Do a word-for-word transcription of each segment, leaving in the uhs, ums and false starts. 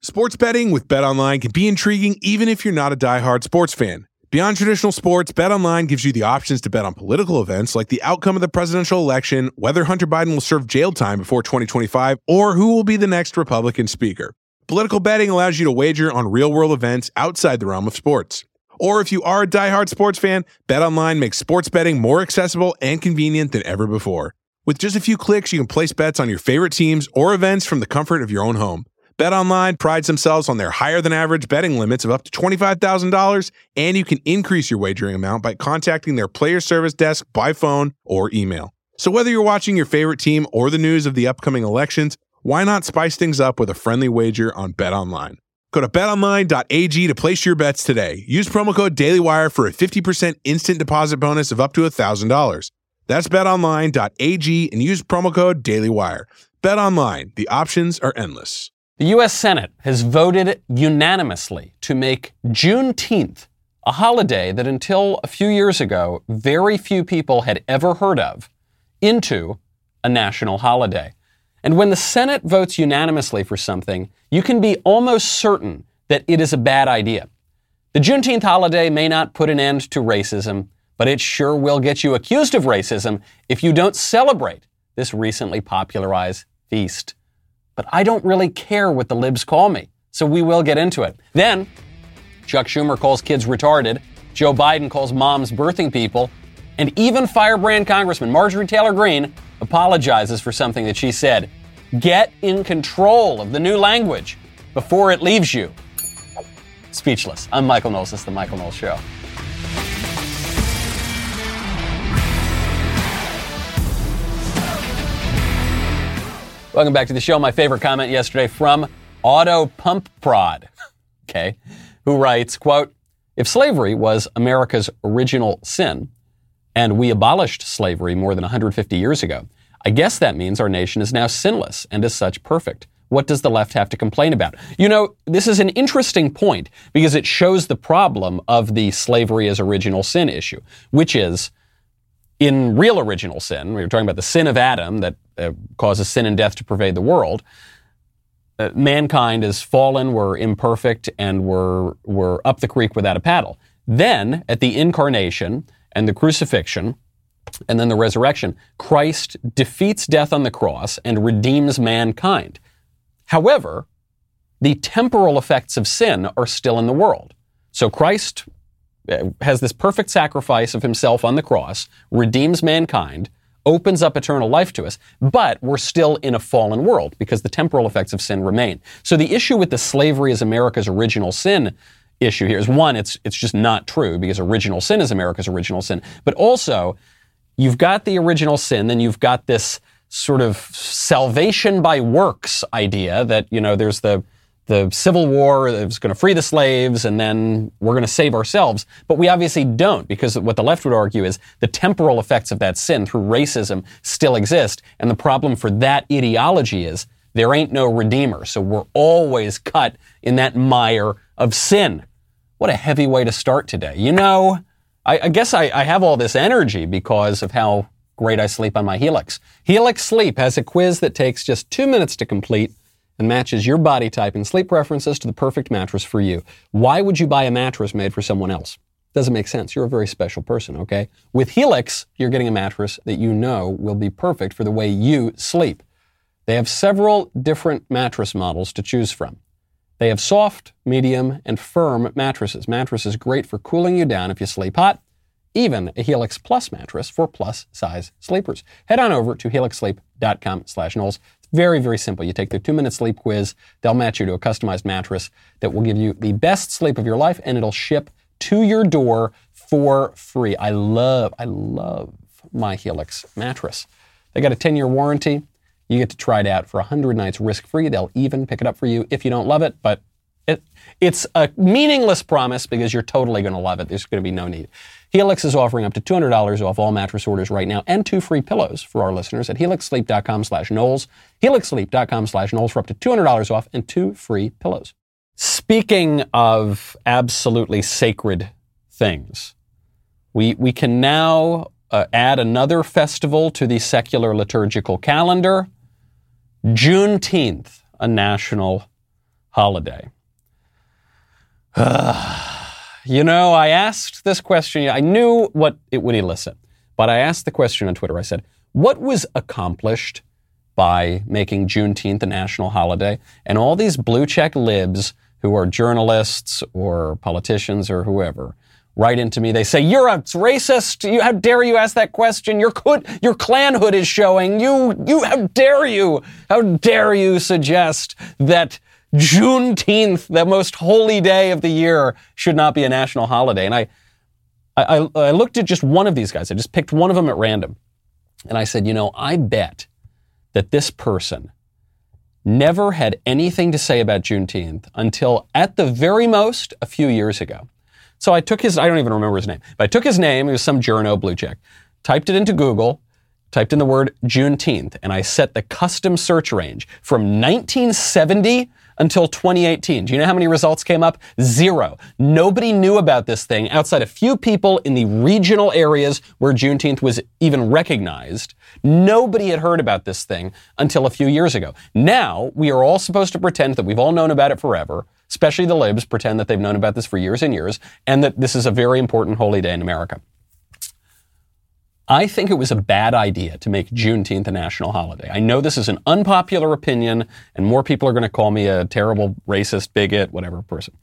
Sports betting with BetOnline can be intriguing even if you're not a diehard sports fan. Beyond traditional sports, BetOnline gives you the options to bet on political events like the outcome of the presidential election, whether Hunter Biden will serve jail time before twenty twenty-five, or who will be the next Republican speaker. Political betting allows you to wager on real-world events outside the realm of sports. Or if you are a diehard sports fan, BetOnline makes sports betting more accessible and convenient than ever before. With just a few clicks, you can place bets on your favorite teams or events from the comfort of your own home. BetOnline prides themselves on their higher-than-average betting limits of up to twenty-five thousand dollars, and you can increase your wagering amount by contacting their player service desk by phone or email. So whether you're watching your favorite team or the news of the upcoming elections, why not spice things up with a friendly wager on BetOnline? Go to bet online dot a g to place your bets today. Use promo code DailyWire for a fifty percent instant deposit bonus of up to one thousand dollars. That's bet online dot a g and use promo code DailyWire. BetOnline, the options are endless. The U S Senate has voted unanimously to make Juneteenth a holiday that until a few years ago, very few people had ever heard of, into a national holiday. And when the Senate votes unanimously for something, you can be almost certain that it is a bad idea. The Juneteenth holiday may not put an end to racism, but it sure will get you accused of racism if you don't celebrate this recently popularized feast. But I don't really care what the libs call me, so we will get into it. Then, Chuck Schumer calls kids retarded, Joe Biden calls moms birthing people, and even firebrand Congressman Marjorie Taylor Greene apologizes for something that she said. Get in control of the new language before it leaves you. Speechless. I'm Michael Knowles. This is The Michael Knowles Show. Welcome back to the show. My favorite comment yesterday from Auto Pump Prod, okay, who writes, quote, if slavery was America's original sin, and we abolished slavery more than one hundred fifty years ago, I guess that means our nation is now sinless and as such perfect. What does the left have to complain about? You know, this is an interesting point because it shows the problem of the slavery as original sin issue, which is in real original sin. We were talking about the sin of Adam that uh, causes sin and death to pervade the world. Uh, mankind is fallen, we're imperfect, and we're, we're up the creek without a paddle. Then, at the incarnation and the crucifixion, and then the resurrection, Christ defeats death on the cross and redeems mankind. However, the temporal effects of sin are still in the world. So Christ has this perfect sacrifice of himself on the cross, redeems mankind, opens up eternal life to us, but we're still in a fallen world because the temporal effects of sin remain. So the issue with the slavery as America's original sin issue here is, one, it's it's just not true because original sin is America's original sin, but also you've got the original sin, then you've got this sort of salvation by works idea that, you know, there's the the Civil War that was going to free the slaves, and then we're going to save ourselves. But we obviously don't, because what the left would argue is the temporal effects of that sin through racism still exist. And the problem for that ideology is there ain't no redeemer. So we're always cut in that mire of sin. What a heavy way to start today. You know, I, I guess I, I have all this energy because of how great I sleep on my Helix. Helix Sleep has a quiz that takes just two minutes to complete and matches your body type and sleep preferences to the perfect mattress for you. Why would you buy a mattress made for someone else? Doesn't make sense. You're a very special person, okay? With Helix, you're getting a mattress that you know will be perfect for the way you sleep. They have several different mattress models to choose from. They have soft, medium, and firm mattresses. Mattresses great for cooling you down if you sleep hot. Even a Helix Plus mattress for plus-size sleepers. Head on over to helix sleep dot com slash Knowles. It's very, very simple. You take their two-minute sleep quiz. They'll match you to a customized mattress that will give you the best sleep of your life, and it'll ship to your door for free. I love, I love my Helix mattress. They got a ten-year warranty. You get to try it out for one hundred nights risk-free. They'll even pick it up for you if you don't love it, but it, it's a meaningless promise because you're totally going to love it. There's going to be no need. Helix is offering up to two hundred dollars off all mattress orders right now and two free pillows for our listeners at helix sleep dot com slash Knowles. helix sleep dot com slash Knowles for up to two hundred dollars off and two free pillows. Speaking of absolutely sacred things, we we can now uh, add another festival to the secular liturgical calendar. Juneteenth, a national holiday. Uh, you know, I asked this question. I knew what it would elicit, but I asked the question on Twitter. I said, what was accomplished by making Juneteenth a national holiday? And all these blue check libs who are journalists or politicians or whoever write into me. They say, you're a racist. You, how dare you ask that question? Your hood, your Klan hood is showing. You, you, how dare you? How dare you suggest that Juneteenth, the most holy day of the year, should not be a national holiday? And I, I, I looked at just one of these guys. I just picked one of them at random. And I said, you know, I bet that this person never had anything to say about Juneteenth until, at the very most, a few years ago. So I took his, I don't even remember his name, but I took his name, it was some journo blue check, typed it into Google, typed in the word Juneteenth, and I set the custom search range from nineteen seventy until twenty eighteen. Do you know how many results came up? Zero. Nobody knew about this thing outside a few people in the regional areas where Juneteenth was even recognized. Nobody had heard about this thing until a few years ago. Now, we are all supposed to pretend that we've all known about it forever, especially the libs pretend that they've known about this for years and years, and that this is a very important holy day in America. I think it was a bad idea to make Juneteenth a national holiday. I know this is an unpopular opinion, and more people are going to call me a terrible racist, bigot, whatever person.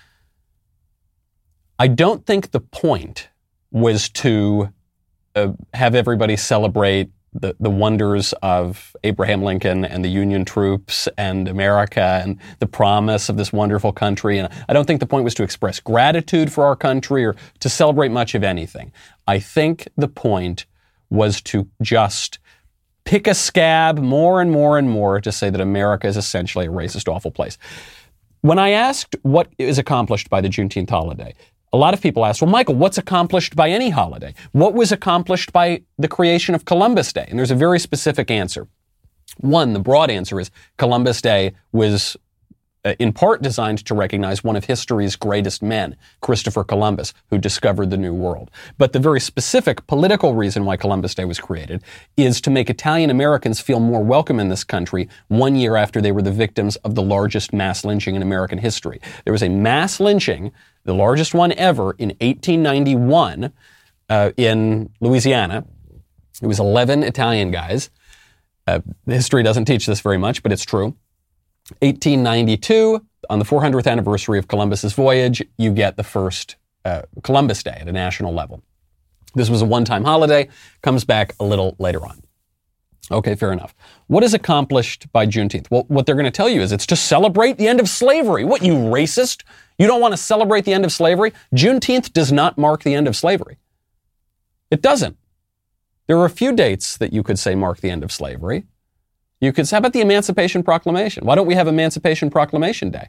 I don't think the point was to uh, have everybody celebrate the, the wonders of Abraham Lincoln and the Union troops and America and the promise of this wonderful country. And I don't think the point was to express gratitude for our country or to celebrate much of anything. I think the point was to just pick a scab more and more and more to say that America is essentially a racist, awful place. When I asked what is accomplished by the Juneteenth holiday, a lot of people asked, well, Michael, what's accomplished by any holiday? What was accomplished by the creation of Columbus Day? And there's a very specific answer. One, the broad answer is Columbus Day was uh, in part designed to recognize one of history's greatest men, Christopher Columbus, who discovered the New World. But the very specific political reason why Columbus Day was created is to make Italian Americans feel more welcome in this country one year after they were the victims of the largest mass lynching in American history. There was a mass lynching, the largest one ever, in eighteen ninety-one uh, in Louisiana. It was eleven Italian guys. Uh, history doesn't teach this very much, but it's true. eighteen ninety-two, on the four hundredth anniversary of Columbus's voyage, you get the first uh, Columbus Day at a national level. This was a one-time holiday, comes back a little later on. Okay, fair enough. What is accomplished by Juneteenth? Well, what they're going to tell you is it's to celebrate the end of slavery. What, you racist? You don't want to celebrate the end of slavery? Juneteenth does not mark the end of slavery. It doesn't. There are a few dates that you could say mark the end of slavery. You could say, how about the Emancipation Proclamation? Why don't we have Emancipation Proclamation Day?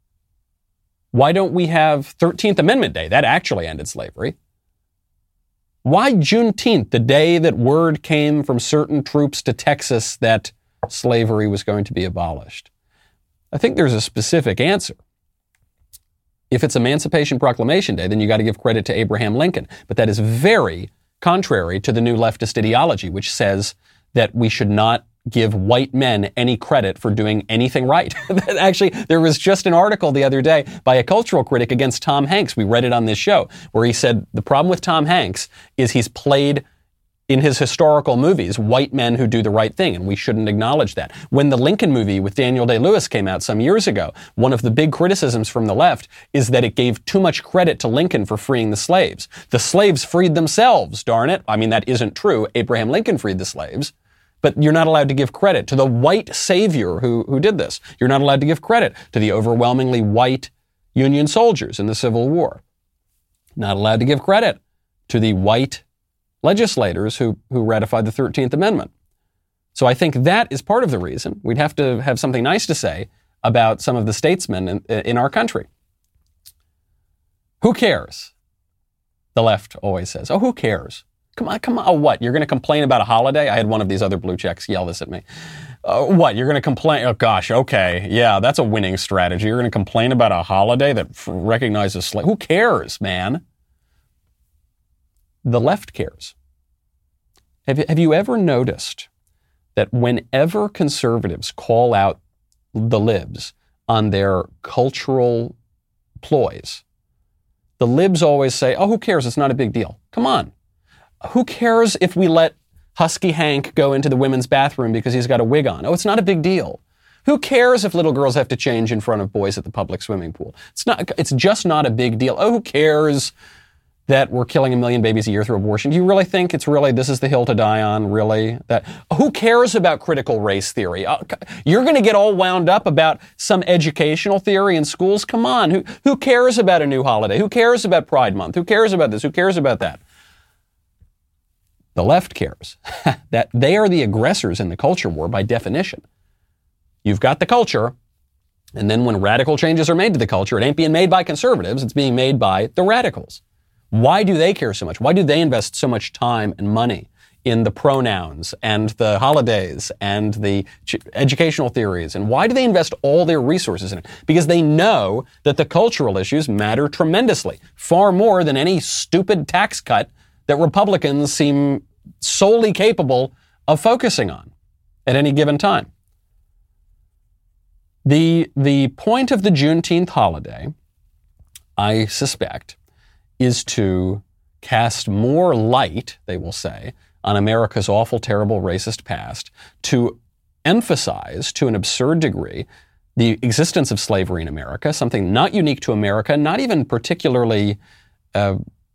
Why don't we have thirteenth Amendment Day? That actually ended slavery. Why Juneteenth, the day that word came from certain troops to Texas that slavery was going to be abolished? I think there's a specific answer. If it's Emancipation Proclamation Day, then you got to give credit to Abraham Lincoln. But that is very contrary to the new leftist ideology, which says that we should not give white men any credit for doing anything right. Actually, there was just an article the other day by a cultural critic against Tom Hanks. We read it on this show, where he said the problem with Tom Hanks is he's played in his historical movies white men who do the right thing, and we shouldn't acknowledge that. When the Lincoln movie with Daniel Day-Lewis came out some years ago, one of the big criticisms from the left is that it gave too much credit to Lincoln for freeing the slaves. The slaves freed themselves, darn it. I mean, that isn't true. Abraham Lincoln freed the slaves. But you're not allowed to give credit to the white savior who, who did this. You're not allowed to give credit to the overwhelmingly white Union soldiers in the Civil War. Not allowed to give credit to the white legislators who, who ratified the thirteenth Amendment. So I think that is part of the reason. We'd have to have something nice to say about some of the statesmen in, in our country. Who cares? The left always says, oh, who cares? Come on, come on. Oh, what? You're going to complain about a holiday? I had one of these other blue checks yell this at me. Uh, what? You're going to complain? Oh, gosh, okay. Yeah, that's a winning strategy. You're going to complain about a holiday that f- recognizes slavery. Who cares, man? The left cares. Have, have you ever noticed that whenever conservatives call out the libs on their cultural ploys. The libs always say, oh, who cares? It's not a big deal. Come on. Who cares if we let Husky Hank go into the women's bathroom because he's got a wig on? Oh, it's not a big deal. Who cares if little girls have to change in front of boys at the public swimming pool? It's not, it's just not a big deal. Oh, who cares that we're killing a million babies a year through abortion? Do you really think it's really, this is the hill to die on, really? That who cares about critical race theory? Uh, you're going to get all wound up about some educational theory in schools? Come on. Who, who cares about a new holiday? Who cares about Pride Month? Who cares about this? Who cares about that? The left cares. That they are the aggressors in the culture war by definition. You've got the culture, and then when radical changes are made to the culture, it ain't being made by conservatives, it's being made by the radicals. Why do they care so much? Why do they invest so much time and money in the pronouns and the holidays and the educational theories? And why do they invest all their resources in it? Because they know that the cultural issues matter tremendously, far more than any stupid tax cut that Republicans seem solely capable of focusing on at any given time. The, the point of the Juneteenth holiday, I suspect, is to cast more light, they will say, on America's awful, terrible, racist past, to emphasize to an absurd degree the existence of slavery in America, something not unique to America, not even particularly uh,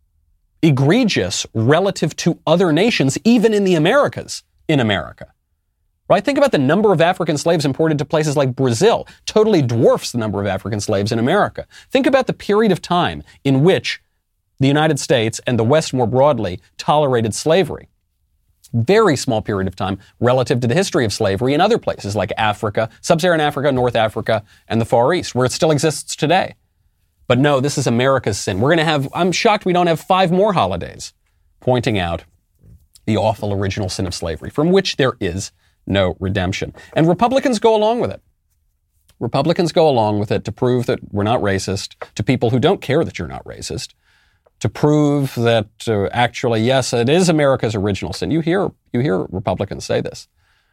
egregious relative to other nations, even in the Americas, in America. Right? Think about the number of African slaves imported to places like Brazil. Totally dwarfs the number of African slaves in America. Think about the period of time in which the United States and the West more broadly tolerated slavery. Very small period of time relative to the history of slavery in other places like Africa, Sub-Saharan Africa, North Africa, and the Far East, where it still exists today. But no, this is America's sin. We're going to have, I'm shocked we don't have five more holidays pointing out the awful original sin of slavery, from which there is no redemption. And Republicans go along with it. Republicans go along with it to prove that we're not racist, to people who don't care that you're not racist, to prove that uh, actually, yes, it is America's original sin. You hear, you hear Republicans say this.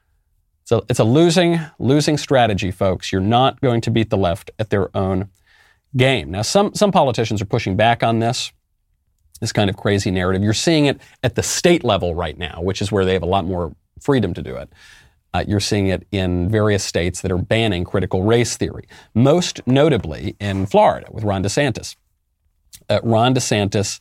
So it's a losing, losing strategy, folks. You're not going to beat the left at their own game. Now, some, some politicians are pushing back on this, this kind of crazy narrative. You're seeing it at the state level right now, which is where they have a lot more freedom to do it. Uh, you're seeing it in various states that are banning critical race theory, most notably in Florida with Ron DeSantis. Uh, Ron DeSantis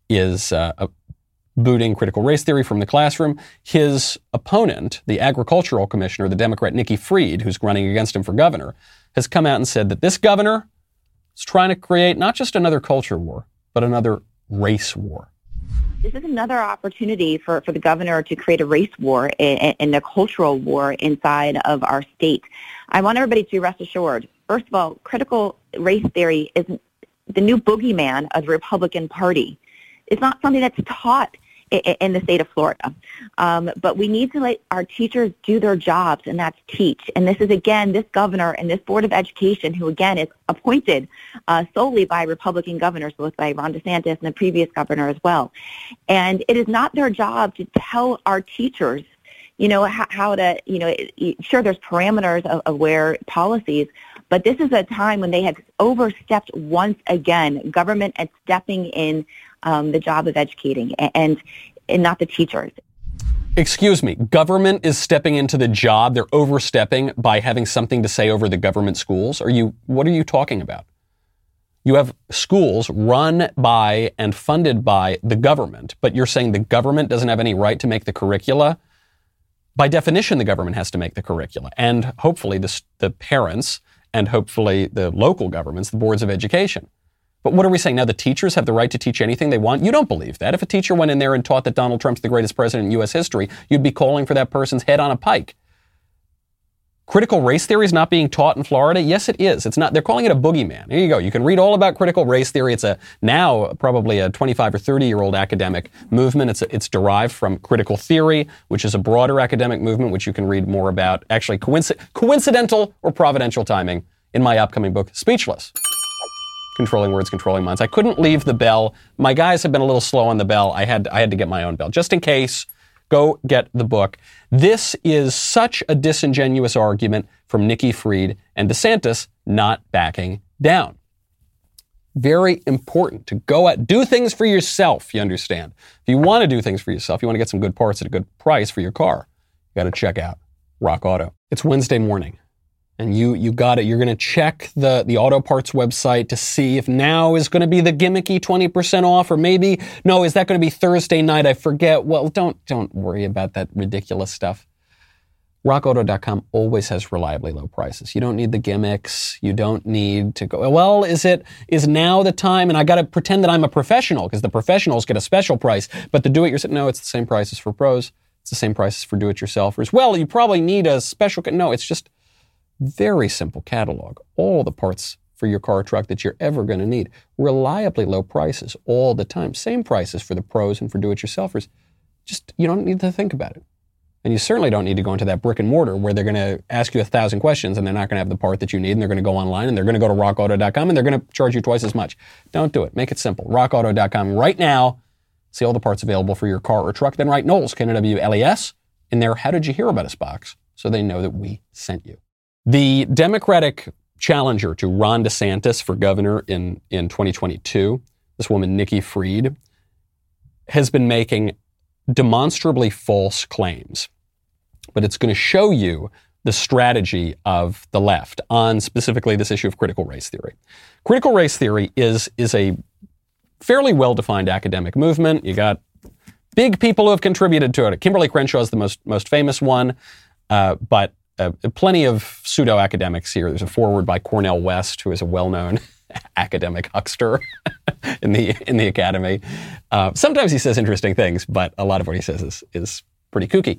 is uh, uh, booting critical race theory from the classroom. His opponent, the agricultural commissioner, the Democrat Nikki Fried, who's running against him for governor, has come out and said that this governor is trying to create not just another culture war, but another race war. This is another opportunity for, for the governor to create a race war and, and a cultural war inside of our state. I want everybody to rest assured, first of all, critical race theory is the new boogeyman of the Republican Party. It's not something that's taught in the state of Florida. Um, but we need to let our teachers do their jobs, and that's teach. And this is, again, this governor and this Board of Education, who, again, is appointed uh, solely by Republican governors, both by Ron DeSantis and the previous governor as well. And it is not their job to tell our teachers, you know, how, how to, you know, it, it, sure, there's parameters of, of where policies, but this is a time when they have overstepped once again, government and stepping in Um, the job of educating and, and not the teachers. Excuse me, government is stepping into the job. They're overstepping by having something to say over the government schools. Are you, what are you talking about? You have schools run by and funded by the government, but you're saying the government doesn't have any right to make the curricula? By definition, the government has to make the curricula, and hopefully the, the parents and hopefully the local governments, the boards of education. But what are we saying? Now the teachers have the right to teach anything they want? You don't believe that. If a teacher went in there and taught that Donald Trump's the greatest president in U S history, you'd be calling for that person's head on a pike. Critical race theory is not being taught in Florida? Yes, it is. It's not. They're calling it a boogeyman. Here you go. You can read all about critical race theory. It's a now probably a twenty-five or thirty-year-old academic movement. It's a, it's derived from critical theory, which is a broader academic movement, which you can read more about. Actually, coinc- coincidental or providential timing in my upcoming book, Speechless. Controlling Words, Controlling Minds. I couldn't leave the bell. My guys have been a little slow on the bell. I had I had to get my own bell. Just in case, go get the book. This is such a disingenuous argument from Nikki Fried, and DeSantis not backing down. Very important to go out, do things for yourself, you understand. If you want to do things for yourself, you want to get some good parts at a good price for your car, you got to check out Rock Auto. It's Wednesday morning, and you you got it. You're going to check the, the auto parts website to see if now is going to be the gimmicky twenty percent off, or maybe, no, is that going to be Thursday night? I forget. Well, don't don't worry about that ridiculous stuff. rock auto dot com always has reliably low prices. You don't need the gimmicks. You don't need to go, well, is it, is now the time? And I got to pretend that I'm a professional because the professionals get a special price, but the do-it-yourself, no, it's the same prices for pros. It's the same prices for do-it-yourselfers. Well, you probably need a special, no, it's just very simple catalog. All the parts for your car or truck that you're ever going to need. Reliably low prices all the time. Same prices for the pros and for do-it-yourselfers. Just, you don't need to think about it. And you certainly don't need to go into that brick and mortar where they're going to ask you a thousand questions and they're not going to have the part that you need, and they're going to go online and they're going to go to rock auto dot com and they're going to charge you twice as much. Don't do it. Make it simple. rock auto dot com right now. See all the parts available for your car or truck. Then write Knowles, K N O W L E S, in their How Did You Hear About Us box so they know that we sent you. The Democratic challenger to Ron DeSantis for governor in, in twenty twenty-two, this woman, Nikki Fried, has been making demonstrably false claims. But it's going to show you the strategy of the left on specifically this issue of critical race theory. Critical race theory is, is a fairly well-defined academic movement. You got big people who have contributed to it. Kimberly Crenshaw is the most, most famous one, uh, but uh, plenty of pseudo-academics here. There's a foreword by Cornel West, who is a well-known academic huckster in the in the academy. Uh, sometimes he says interesting things, but a lot of what he says is, is pretty kooky.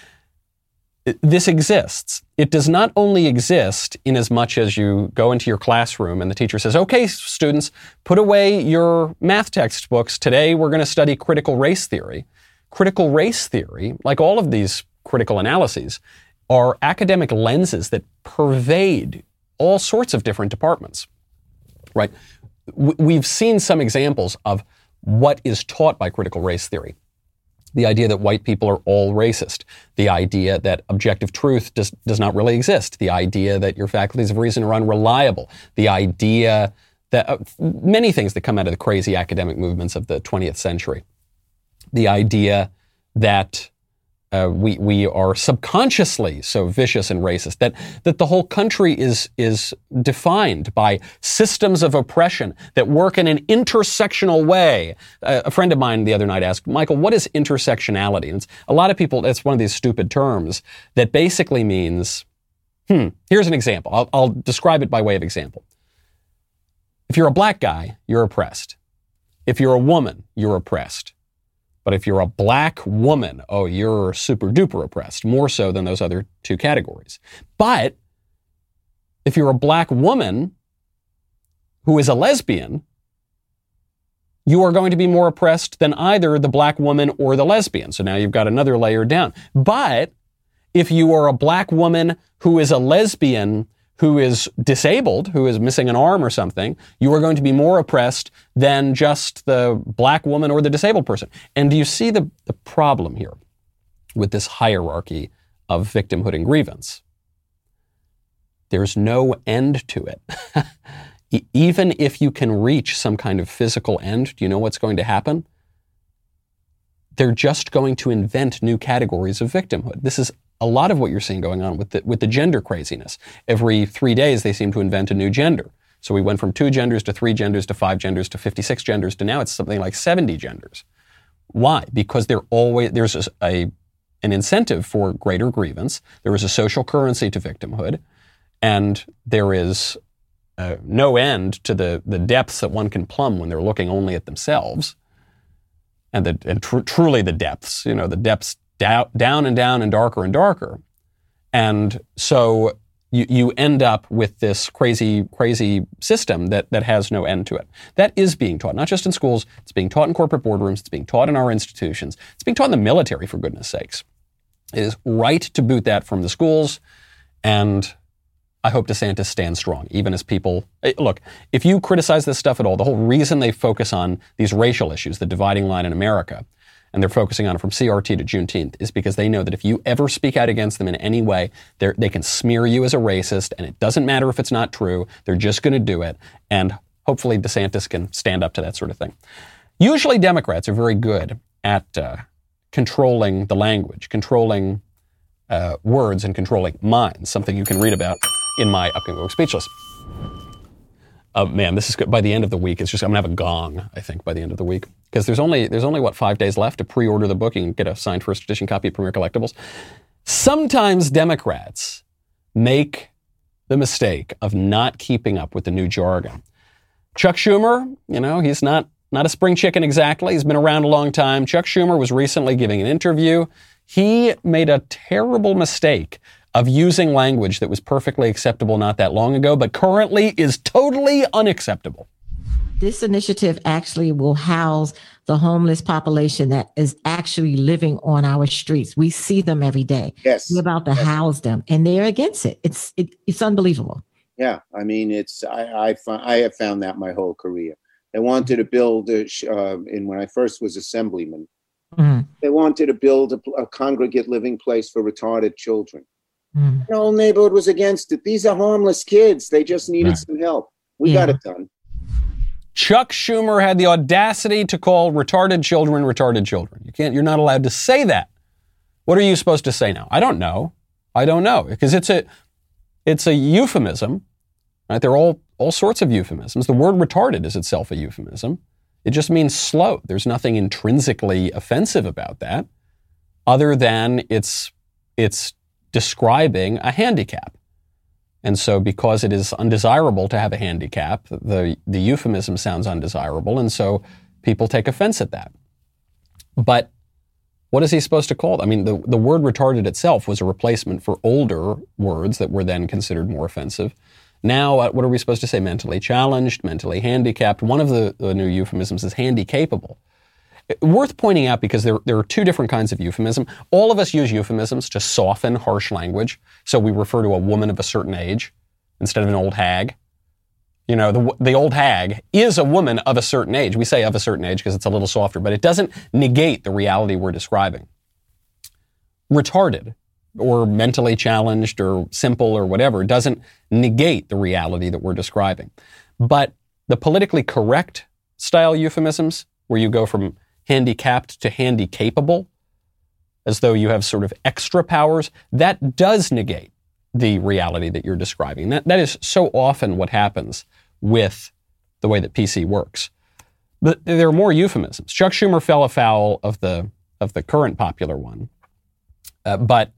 This exists. It does not only exist in as much as you go into your classroom and the teacher says, okay, students, put away your math textbooks. Today we're going to study critical race theory. Critical race theory, like all of these critical analyses, are academic lenses that pervade all sorts of different departments. Right? We've seen some examples of what is taught by critical race theory. The idea that white people are all racist. The idea that objective truth does, does not really exist. The idea that your faculties of reason are unreliable. The idea that uh, many things that come out of the crazy academic movements of the twentieth century. The idea that Uh, we we are subconsciously so vicious and racist that that the whole country is is defined by systems of oppression that work in an intersectional way. Uh, a friend of mine the other night asked, Michael, what is intersectionality? And it's, a lot of people, that's one of these stupid terms that basically means, hmm, here's an example. I'll, I'll describe it by way of example. If you're a black guy, you're oppressed. If you're a woman, you're oppressed. But if you're a black woman, oh, you're super duper oppressed, more so than those other two categories. But if you're a black woman who is a lesbian, you are going to be more oppressed than either the black woman or the lesbian. So now you've got another layer down. But if you are a black woman who is a lesbian who is disabled, who is missing an arm or something, you are going to be more oppressed than just the black woman or the disabled person. And do you see the, the problem here with this hierarchy of victimhood and grievance? There's no end to it. Even if you can reach some kind of physical end, do you know what's going to happen? They're just going to invent new categories of victimhood. This is a lot of what you're seeing going on with the, with the gender craziness. Every three days, they seem to invent a new gender. So we went from two genders to three genders to five genders to fifty-six genders to now it's something like seventy genders. Why? Because there always there's a, a an incentive for greater grievance. There is a social currency to victimhood, and there is uh, no end to the the depths that one can plumb when they're looking only at themselves, and the and tr- truly the depths. You know, the depths. Down and down and darker and darker. And so you, you end up with this crazy, crazy system that, that has no end to it. That is being taught, not just in schools. It's being taught in corporate boardrooms. It's being taught in our institutions. It's being taught in the military, for goodness sakes. It is right to boot that from the schools. And I hope DeSantis stands strong, even as people... Look, if you criticize this stuff at all, the whole reason they focus on these racial issues, the dividing line in America, and they're focusing on it from C R T to Juneteenth, is because they know that if you ever speak out against them in any way, they can smear you as a racist, and it doesn't matter if it's not true. They're just going to do it, and hopefully DeSantis can stand up to that sort of thing. Usually Democrats are very good at uh, controlling the language, controlling uh, words, and controlling minds, something you can read about in my upcoming book, Speechless. Oh, man, this is good. By the end of the week, it's just, I'm going to have a gong, I think, by the end of the week. Because there's only, there's only, what, five days left to pre-order the book. You can get a signed first edition copy of Premier Collectibles. Sometimes Democrats make the mistake of not keeping up with the new jargon. Chuck Schumer, you know, he's not, not a spring chicken exactly. He's been around a long time. Chuck Schumer was recently giving an interview. He made a terrible mistake of using language that was perfectly acceptable not that long ago, but currently is totally unacceptable. This initiative actually will house the homeless population that is actually living on our streets. We see them every day. Yes. We're about to yes. house them, and they're against it. It's it, it's unbelievable. Yeah, I mean, it's I I, I have found that my whole career. They wanted to build, a, uh, in when I first was assemblyman, mm-hmm. they wanted to build a, a congregate living place for retarded children. Mm. The whole neighborhood was against it. These are harmless kids. They just needed right. some help. We yeah. got it done. Chuck Schumer had the audacity to call retarded children retarded children. You can't, you're not allowed to say that. What are you supposed to say now? I don't know. I don't know. Because it's a, it's a euphemism, right? There are all, all sorts of euphemisms. The word retarded is itself a euphemism. It just means slow. There's nothing intrinsically offensive about that other than it's, it's, describing a handicap. And so because it is undesirable to have a handicap, the, the euphemism sounds undesirable, and so people take offense at that. But what is he supposed to call it? I mean, the, the word retarded itself was a replacement for older words that were then considered more offensive. Now, what are we supposed to say? Mentally challenged, mentally handicapped. One of the, the new euphemisms is handy-capable. Worth pointing out because there, there are two different kinds of euphemism. All of us use euphemisms to soften harsh language. So we refer to a woman of a certain age instead of an old hag. You know, the, the old hag is a woman of a certain age. We say of a certain age because it's a little softer, but it doesn't negate the reality we're describing. Retarded or mentally challenged or simple or whatever doesn't negate the reality that we're describing. But the politically correct style euphemisms, where you go from handicapped to handy-capable, as though you have sort of extra powers, that does negate the reality that you're describing. That, that is so often what happens with the way that P C works. But there are more euphemisms. Chuck Schumer fell afoul of the of the current popular one. Uh, but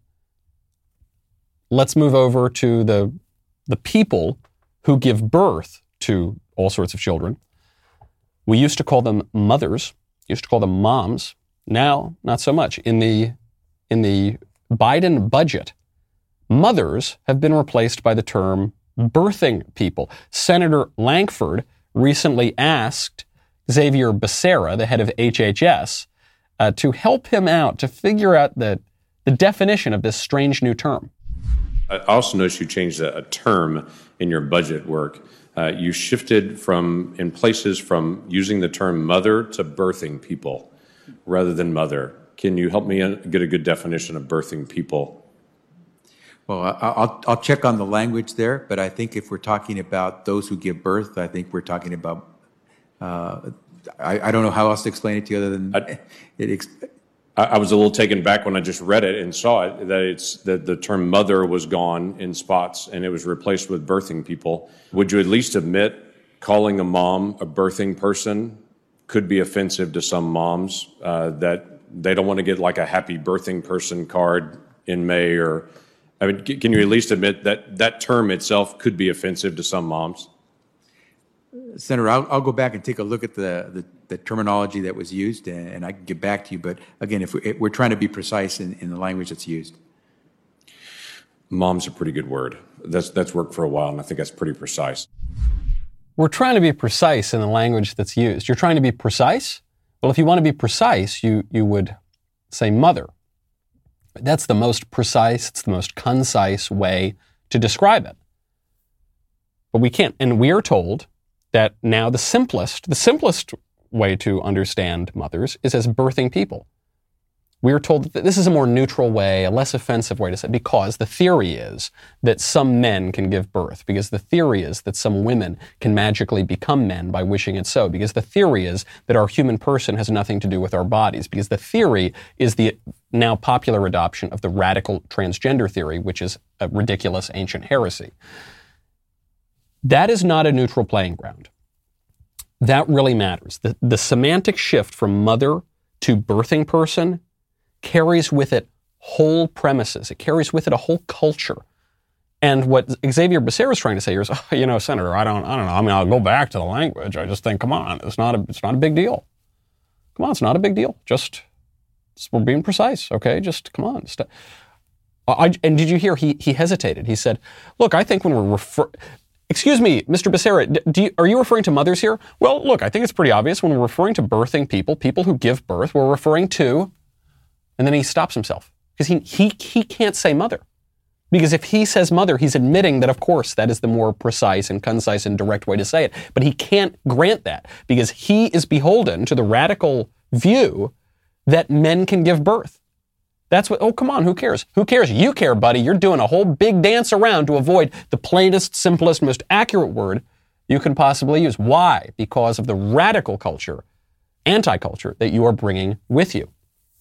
let's move over to the the people who give birth to all sorts of children. We used to call them mothers. Used to call them moms. Now, not so much. In the in the Biden budget, mothers have been replaced by the term birthing people. Senator Lankford recently asked Xavier Becerra, the head of H H S, uh, to help him out to figure out the, the definition of this strange new term. I also noticed you changed a, a term in your budget work. Uh, you shifted from, in places, from using the term mother to birthing people rather than mother. Can you help me get a good definition of birthing people? Well, I'll, I'll check on the language there, but I think if we're talking about those who give birth, I think we're talking about, uh, I, I don't know how else to explain it to you other than I, it. Ex- I was a little taken back when I just read it and saw it, that it's that the term mother was gone in spots and it was replaced with birthing people. Would you at least admit calling a mom a birthing person could be offensive to some moms, uh, that they don't want to get like a happy birthing person card in May? Or, I mean, can you at least admit that that term itself could be offensive to some moms? Senator, I'll, I'll go back and take a look at the, the, the terminology that was used, and, and I can get back to you. But again, if, we, if we're trying to be precise in, in the language that's used. Mom's a pretty good word. That's, that's worked for a while, and I think that's pretty precise. We're trying to be precise in the language that's used. You're trying to be precise? Well, if you want to be precise, you, you would say mother. That's the most precise, it's the most concise way to describe it. But we can't, and we are told that now the simplest, the simplest way to understand mothers is as birthing people. we're told that this is a more neutral way, a less offensive way to say it, because the theory is that some men can give birth, because the theory is that some women can magically become men by wishing it so, because the theory is that our human person has nothing to do with our bodies, because the theory is the now popular adoption of the radical transgender theory, which is a ridiculous ancient heresy. That is not a neutral playing ground. That really matters. The, the semantic shift from mother to birthing person carries with it whole premises. It carries with it a whole culture. And what Xavier Becerra is trying to say here is, oh, you know, Senator, I don't, I don't know. I mean, I'll go back to the language. I just think, come on, it's not a, it's not a big deal. Come on, it's not a big deal. Just, just we're being precise, okay? Just come on. St- I, and did you hear? He he hesitated. He said, look, I think when we're refer. Excuse me, Mister Becerra, do you, are you referring to mothers here? Well, look, I think it's pretty obvious when we're referring to birthing people, people who give birth, we're referring to. And then he stops himself because he, he, he can't say mother. Because if he says mother, he's admitting that, of course, that is the more precise and concise and direct way to say it. But he can't grant that because he is beholden to the radical view that men can give birth. That's what, oh, come on, who cares? Who cares? You care, buddy. You're doing a whole big dance around to avoid the plainest, simplest, most accurate word you can possibly use. Why? Because of the radical culture, anti-culture that you are bringing with you.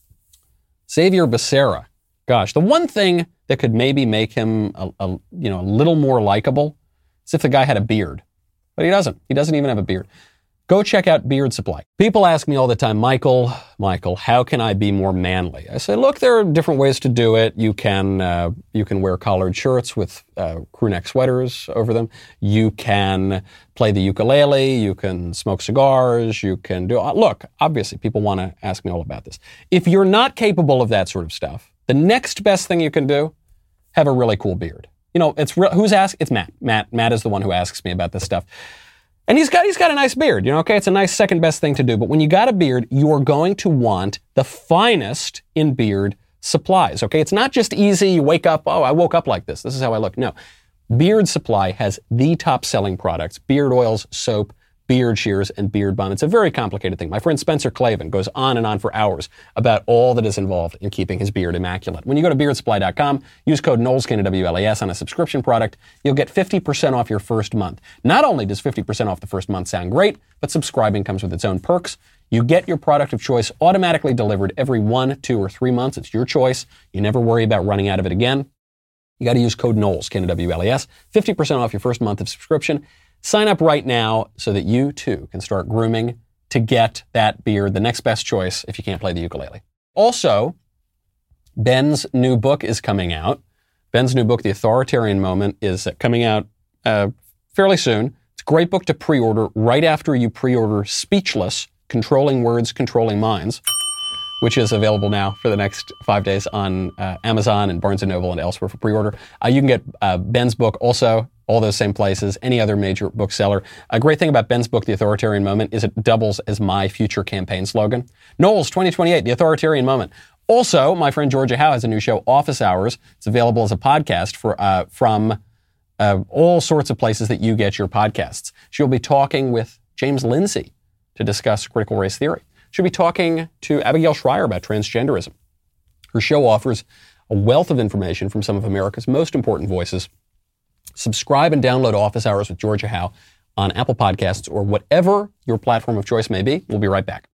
Xavier Becerra, gosh, the one thing that could maybe make him a, a, you know, a little more likable is if the guy had a beard. But he doesn't. He doesn't even have a beard. Go check out Beard Supply. People ask me all the time, Michael, Michael, how can I be more manly? I say, look, there are different ways to do it. You can uh, you can wear collared shirts with uh, crew neck sweaters over them. You can play the ukulele. You can smoke cigars. You can do... Uh, look, obviously, people want to ask me all about this. If you're not capable of that sort of stuff, the next best thing you can do, have a really cool beard. You know, it's re- who's asked? It's Matt. Matt. Matt is the one who asks me about this stuff. And he's got he's got a nice beard, you know, okay? It's a nice second best thing to do. But when you got a beard, you are going to want the finest in beard supplies, okay? It's not just easy, you wake up, oh, I woke up like this. This is how I look. No. Beard Supply has the top selling products, beard oils, soap, beard shears, and beard balm. It's a very complicated thing. My friend Spencer Clavin goes on and on for hours about all that is involved in keeping his beard immaculate. When you go to beard supply dot com, use code Knowles, K N W L E S on a subscription product, you'll get fifty percent off your first month. Not only does fifty percent off the first month sound great, but subscribing comes with its own perks. You get your product of choice automatically delivered every one, two, or three months. It's your choice. You never worry about running out of it again. You got to use code Knowles, K N W L E S, fifty percent off your first month of subscription. Sign up right now so that you, too, can start grooming to get that beard, the next best choice if you can't play the ukulele. Also, Ben's new book is coming out. Ben's new book, The Authoritarian Moment, is coming out uh, fairly soon. It's a great book to pre-order right after you pre-order Speechless, Controlling Words, Controlling Minds, which is available now for the next five days on uh, Amazon and Barnes and Noble and elsewhere for pre-order. Uh, you can get uh, Ben's book also, all those same places, any other major bookseller. A great thing about Ben's book, The Authoritarian Moment, is it doubles as my future campaign slogan. Knowles twenty twenty-eight, The Authoritarian Moment. Also, my friend Georgia Howe has a new show, Office Hours. It's available as a podcast for uh, from uh, all sorts of places that you get your podcasts. She'll be talking with James Lindsay to discuss critical race theory. She'll be talking to Abigail Shrier about transgenderism. Her show offers a wealth of information from some of America's most important voices. Subscribe and download Office Hours with Georgia Howe on Apple Podcasts or whatever your platform of choice may be. We'll be right back.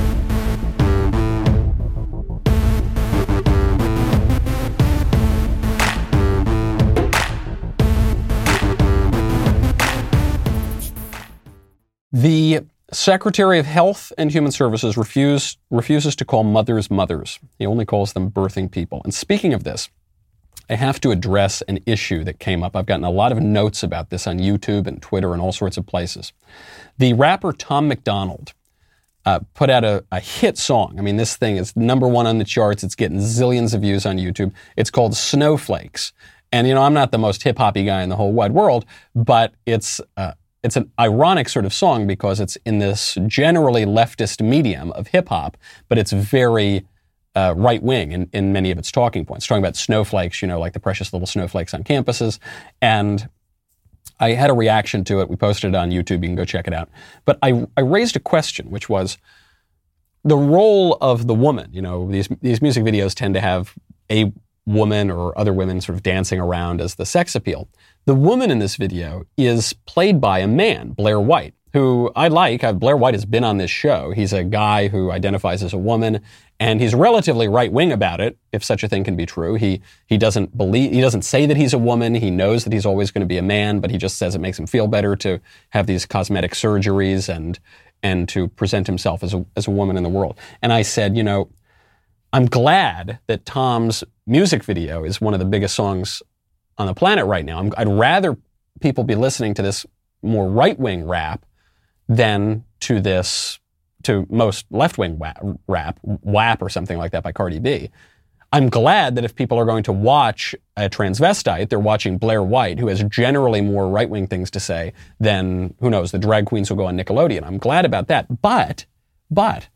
The Secretary of Health and Human Services refuse, refuses to call mothers mothers. He only calls them birthing people. And speaking of this, I have to address an issue that came up. I've gotten a lot of notes about this on YouTube and Twitter and all sorts of places. The rapper Tom MacDonald uh, put out a, a hit song. I mean, this thing is number one on the charts. It's getting zillions of views on YouTube. It's called Snowflakes. And, you know, I'm not the most hip-hoppy guy in the whole wide world, but it's uh, it's an ironic sort of song because it's in this generally leftist medium of hip-hop, but it's very Uh, right-wing in, in many of its talking points, talking about snowflakes, you know, like the precious little snowflakes on campuses. And I had a reaction to it. We posted it on YouTube. You can go check it out. But I, I raised a question, which was, the role of the woman, you know, these these music videos tend to have a woman or other women sort of dancing around as the sex appeal. The woman in this video is played by a man, Blair White, who I like. Uh, Blair White has been on this show. He's a guy who identifies as a woman, and he's relatively right-wing about it, if such a thing can be true. He he doesn't believe, he doesn't say that he's a woman. He knows that he's always going to be a man, but he just says it makes him feel better to have these cosmetic surgeries and and to present himself as a as a woman in the world. And I said, you know, I'm glad that Tom's music video is one of the biggest songs on the planet right now. I'm, I'd rather people be listening to this more right-wing rap than to this, to most left-wing rap, rap, W A P or something like that by Cardi B. I'm glad that if people are going to watch a transvestite, they're watching Blair White, who has generally more right-wing things to say than, who knows, the drag queens who go on Nickelodeon. I'm glad about that. But, but,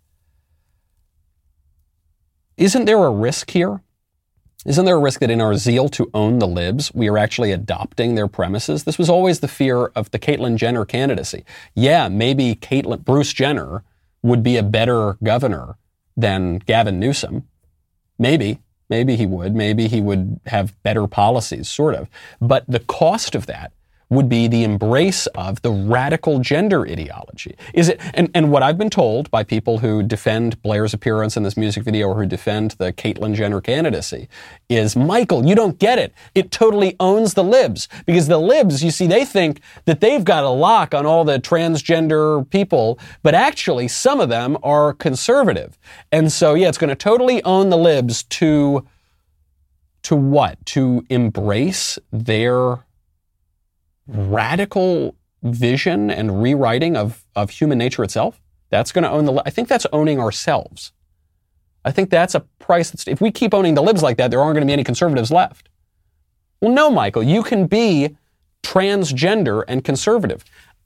isn't there a risk here? Isn't there a risk that in our zeal to own the libs, we are actually adopting their premises? This was always the fear of the Caitlyn Jenner candidacy. Yeah, maybe Caitlyn, Bruce Jenner would be a better governor than Gavin Newsom. Maybe. Maybe he would. Maybe he would have better policies, sort of. But the cost of that would be the embrace of the radical gender ideology. Is it? And, and what I've been told by people who defend Blair's appearance in this music video or who defend the Caitlyn Jenner candidacy is, Michael, you don't get it. It totally owns the libs. Because the libs, you see, they think that they've got a lock on all the transgender people, but actually some of them are conservative. And so, yeah, it's going to totally own the libs to, to what? To embrace their radical vision and rewriting of, of human nature itself. That's going to own the, I think that's owning ourselves. I think that's a price that's, if we keep owning the libs like that, there aren't going to be any conservatives left. Well, no, Michael, you can be transgender and conservative.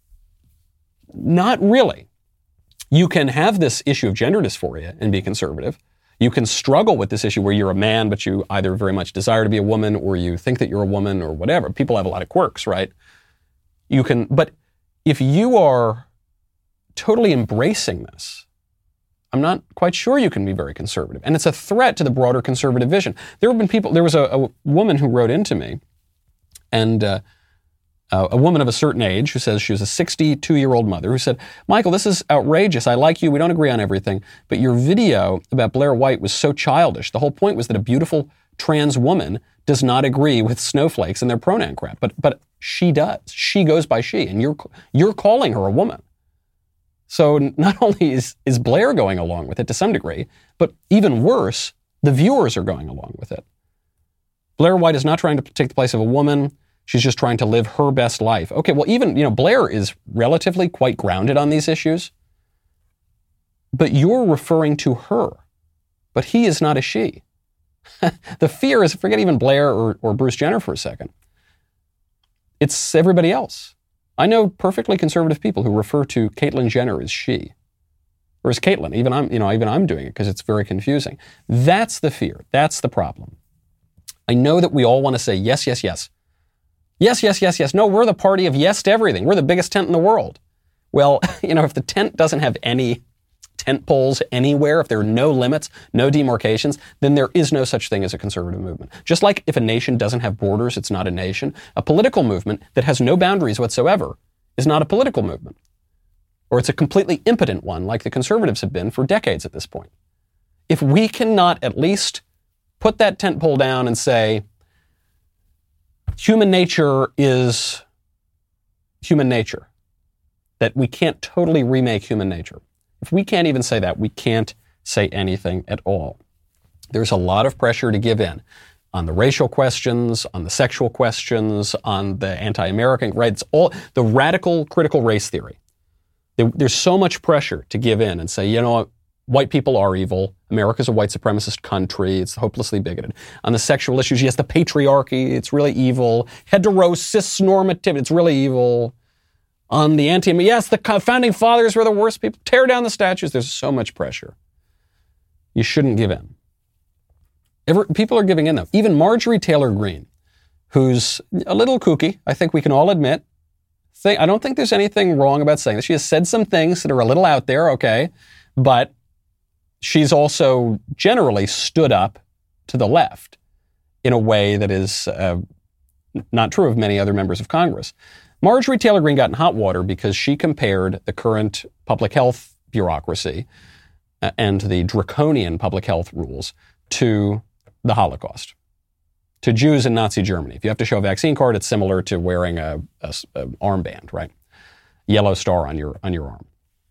Not really. You can have this issue of gender dysphoria and be conservative. You can struggle with this issue where you're a man, but you either very much desire to be a woman or you think that you're a woman or whatever. People have a lot of quirks, right? You can, but if you are totally embracing this, I'm not quite sure you can be very conservative. And it's a threat to the broader conservative vision. There have been people, there was a, a woman who wrote into me, and uh, uh, a woman of a certain age who says she was a sixty-two-year-old mother who said, Michael, this is outrageous. I like you. We don't agree on everything. But your video about Blair White was so childish. The whole point was that a beautiful trans woman does not agree with snowflakes and their pronoun crap. But but she does. She goes by she, and you're you're calling her a woman. So not only is, is Blair going along with it to some degree, but even worse, the viewers are going along with it. Blair White is not trying to take the place of a woman. She's just trying to live her best life. Okay, well, even, you know, Blair is relatively quite grounded on these issues, but you're referring to her, but he is not a she. The fear is, forget even Blair or, or Bruce Jenner for a second. It's everybody else. I know perfectly conservative people who refer to Caitlyn Jenner as she, or as Caitlyn. Even I'm, you know, even I'm doing it because it's very confusing. That's the fear. That's the problem. I know that we all want to say yes, yes, yes. Yes, yes, yes, yes. No, we're the party of yes to everything. We're the biggest tent in the world. Well, you know, if the tent doesn't have any tent poles anywhere, if there are no limits, no demarcations, then there is no such thing as a conservative movement. Just like if a nation doesn't have borders, it's not a nation. A political movement that has no boundaries whatsoever is not a political movement. Or it's a completely impotent one, like the conservatives have been for decades at this point. If we cannot at least put that tent pole down and say, human nature is human nature, that we can't totally remake human nature. If we can't even say that, we can't say anything at all. There's a lot of pressure to give in on the racial questions, on the sexual questions, on the anti-American, right? It's all the radical critical race theory. There, there's so much pressure to give in and say, you know what, white people are evil. America's a white supremacist country. It's hopelessly bigoted. On the sexual issues, yes, the patriarchy, it's really evil. Hetero, cis normative, it's really evil. On the anti, yes, the founding fathers were the worst people. Tear down the statues. There's so much pressure. You shouldn't give in. Every, people are giving in, though. Even Marjorie Taylor Greene, who's a little kooky, I think we can all admit. Think, I don't think there's anything wrong about saying this. She has said some things that are a little out there, okay, but she's also generally stood up to the left in a way that is uh, not true of many other members of Congress. Marjorie Taylor Greene got in hot water because she compared the current public health bureaucracy uh, and the draconian public health rules to the Holocaust, to Jews in Nazi Germany. If you have to show a vaccine card, it's similar to wearing a, a, a armband, right? Yellow star on your on your arm.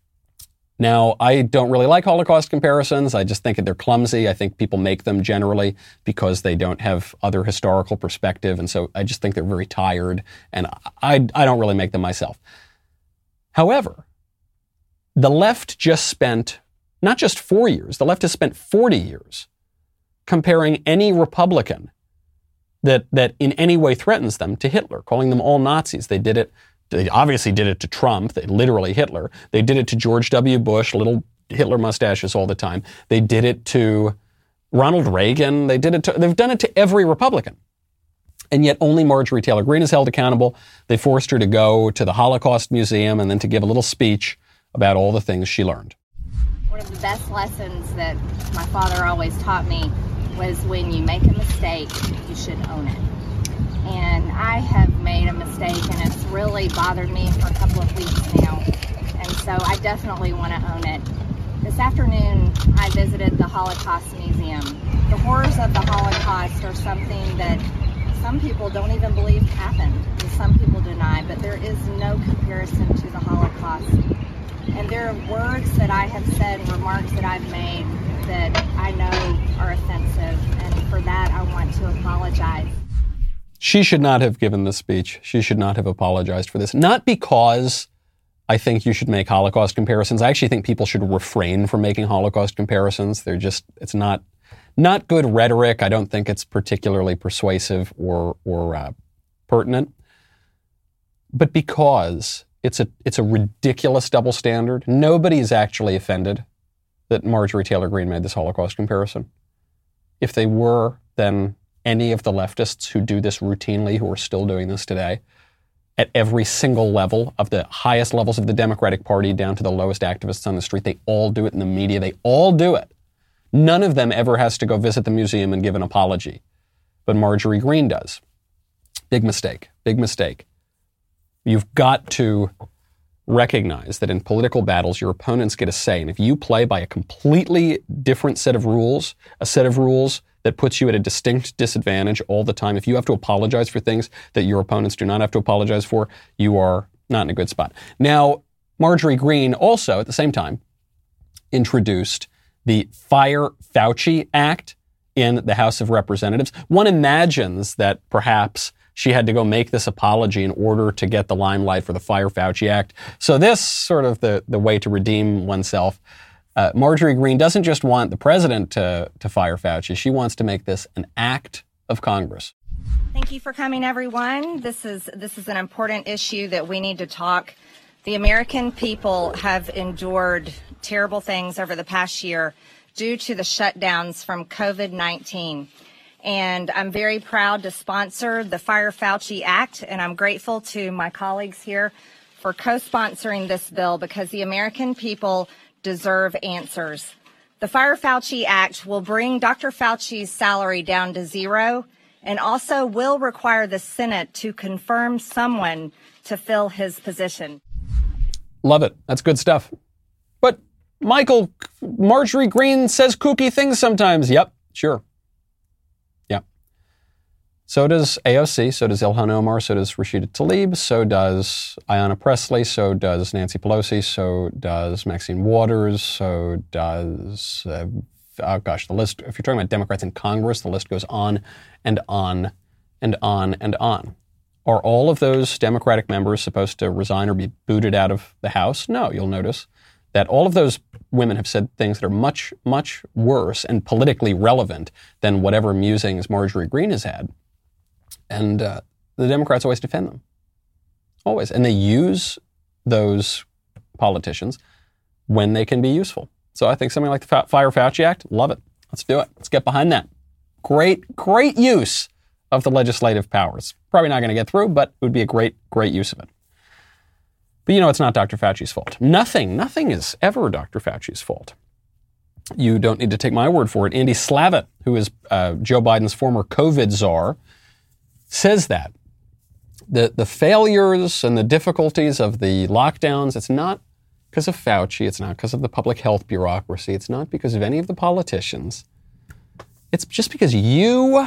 Now, I don't really like Holocaust comparisons. I just think that they're clumsy. I think people make them generally because they don't have other historical perspective. And so I just think they're very tired. And I, I don't really make them myself. However, the left just spent not just four years, the left has spent forty years comparing any Republican that, that in any way threatens them to Hitler, calling them all Nazis. They did it They obviously did it to Trump, they literally Hitler. They did it to George W. Bush, little Hitler mustaches all the time. They did it to Ronald Reagan. They did it to, they've done it to every Republican. And yet only Marjorie Taylor Greene is held accountable. They forced her to go to the Holocaust Museum and then to give a little speech about all the things she learned. One of the best lessons that my father always taught me was when you make a mistake, you should own it. And I have made a mistake, and it's really bothered me for a couple of weeks now. And so I definitely want to own it. This afternoon, I visited the Holocaust Museum. The horrors of the Holocaust are something that some people don't even believe happened, and some people deny, but there is no comparison to the Holocaust. And there are words that I have said, remarks that I've made that I know are offensive, and for that I want to apologize. She should not have given this speech. She should not have apologized for this. Not because I think you should make Holocaust comparisons. I actually think people should refrain from making Holocaust comparisons. They're just, it's not, not good rhetoric. I don't think it's particularly persuasive or, or uh, pertinent. But because it's a, it's a ridiculous double standard. Nobody is actually offended that Marjorie Taylor Greene made this Holocaust comparison. If they were, then any of the leftists who do this routinely, who are still doing this today, at every single level, of the highest levels of the Democratic Party down to the lowest activists on the street, they all do it in the media. They all do it. None of them ever has to go visit the museum and give an apology. But Marjorie Greene does. Big mistake. Big mistake. You've got to recognize that in political battles, your opponents get a say. And if you play by a completely different set of rules, a set of rules that puts you at a distinct disadvantage all the time, if you have to apologize for things that your opponents do not have to apologize for, you are not in a good spot. Now, Marjorie Greene also, at the same time, introduced the Fire Fauci Act in the House of Representatives. One imagines that perhaps she had to go make this apology in order to get the limelight for the Fire Fauci Act. So this sort of the, the way to redeem oneself. Uh, Marjorie Greene doesn't just want the president to, to fire Fauci. She wants to make this an act of Congress. Thank you for coming, everyone. This is this is an important issue that we need to talk. The American people have endured terrible things over the past year due to the shutdowns from COVID nineteen. And I'm very proud to sponsor the Fire Fauci Act, and I'm grateful to my colleagues here for co-sponsoring this bill because the American people deserve answers. The Fire Fauci Act will bring Doctor Fauci's salary down to zero and also will require the Senate to confirm someone to fill his position. Love it. That's good stuff. But Michael, Marjorie Greene says kooky things sometimes. Yep, sure. Yep. So does A O C, so does Ilhan Omar, so does Rashida Tlaib, so does Ayanna Pressley, so does Nancy Pelosi, so does Maxine Waters, so does, uh, oh gosh, the list, if you're talking about Democrats in Congress, the list goes on and on and on and on. Are all of those Democratic members supposed to resign or be booted out of the House? No, you'll notice that all of those women have said things that are much, much worse and politically relevant than whatever musings Marjorie Greene has had. And uh, the Democrats always defend them. Always. And they use those politicians when they can be useful. So I think something like the Fire Fauci Act, love it. Let's do it. Let's get behind that. Great, great use of the legislative powers. Probably not going to get through, but it would be a great, great use of it. But you know, it's not Doctor Fauci's fault. Nothing, nothing is ever Doctor Fauci's fault. You don't need to take my word for it. Andy Slavitt, who is uh, Joe Biden's former COVID czar, says that. The, the failures and the difficulties of the lockdowns, it's not because of Fauci, it's not because of the public health bureaucracy, it's not because of any of the politicians. It's just because you,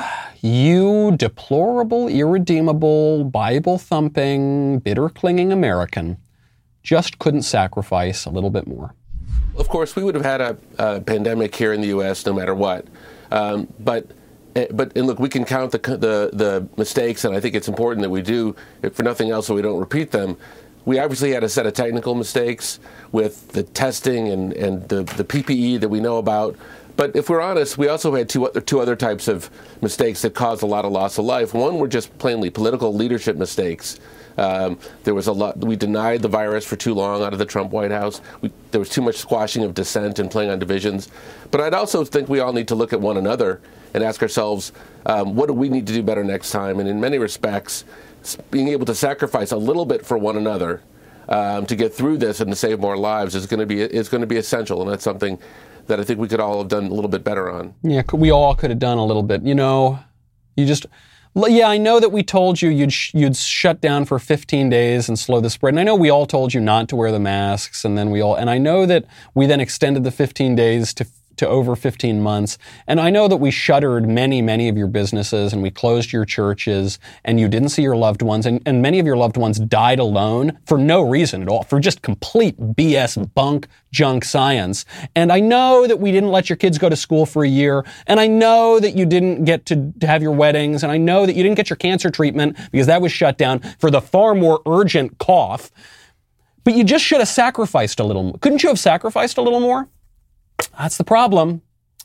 you deplorable, irredeemable, Bible-thumping, bitter-clinging American just couldn't sacrifice a little bit more. Of course, we would have had a, a pandemic here in the U S no matter what. Um, but, but and look, we can count the, the the mistakes, and I think it's important that we do, if for nothing else, so we don't repeat them. We obviously had a set of technical mistakes with the testing and, and the, the P P E that we know about. But if we're honest, we also had two, two other types of mistakes that caused a lot of loss of life. One were just plainly political leadership mistakes. Um, there was a lot. We denied the virus for too long out of the Trump White House. We, there was too much squashing of dissent and playing on divisions. But I'd also think we all need to look at one another and ask ourselves, um, what do we need to do better next time? And in many respects, being able to sacrifice a little bit for one another um, to get through this and to save more lives is going to be is going to be essential, and that's something that I think we could all have done a little bit better on. Yeah, we all could have done a little bit. You know, you just. Yeah, I know that we told you you'd sh- you'd shut down for fifteen days and slow the spread. And I know we all told you not to wear the masks, and then we all, and I know that we then extended the fifteen days to to over fifteen months. And I know that we shuttered many, many of your businesses, and we closed your churches, and you didn't see your loved ones, and, and many of your loved ones died alone for no reason at all, for just complete B S bunk, junk science. And I know that we didn't let your kids go to school for a year, and I know that you didn't get to, to have your weddings, and I know that you didn't get your cancer treatment because that was shut down for the far more urgent cough. But you just should have sacrificed a little more. Couldn't you have sacrificed a little more? That's the problem.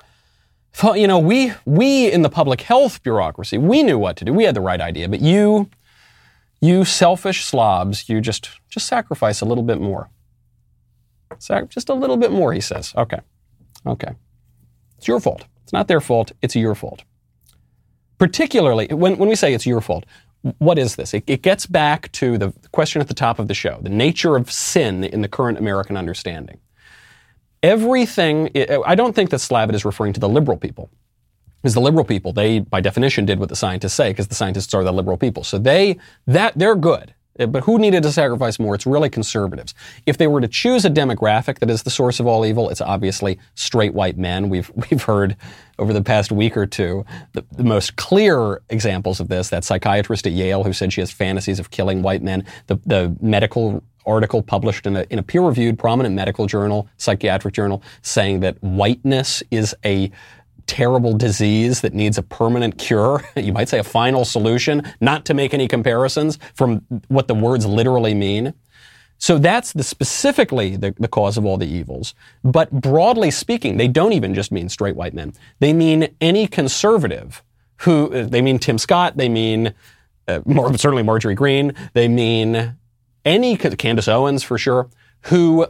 You know, we we in the public health bureaucracy, we knew what to do. We had the right idea. But you, you selfish slobs, you just, just sacrifice a little bit more. Sac- just a little bit more, he says. Okay. Okay. It's your fault. It's not their fault. It's your fault. Particularly, when, when we say it's your fault, what is this? It, it gets back to the question at the top of the show, the nature of sin in the current American understanding. Everything, I don't think that Slavitt is referring to the liberal people. Because the liberal people, they, by definition, did what the scientists say, because the scientists are the liberal people. So they, that, they're good. But who needed to sacrifice more? It's really conservatives. If they were to choose a demographic that is the source of all evil, it's obviously straight white men. We've, we've heard over the past week or two the, the most clear examples of this. That psychiatrist at Yale who said she has fantasies of killing white men. The, the medical article published in a, in a peer-reviewed prominent medical journal, psychiatric journal, saying that whiteness is a terrible disease that needs a permanent cure. You might say a final solution, not to make any comparisons from what the words literally mean. So that's the specifically the, the cause of all the evils. But broadly speaking, they don't even just mean straight white men. They mean any conservative who, they mean Tim Scott, they mean uh, more, certainly Marjorie Greene, they mean any, Candace Owens for sure, who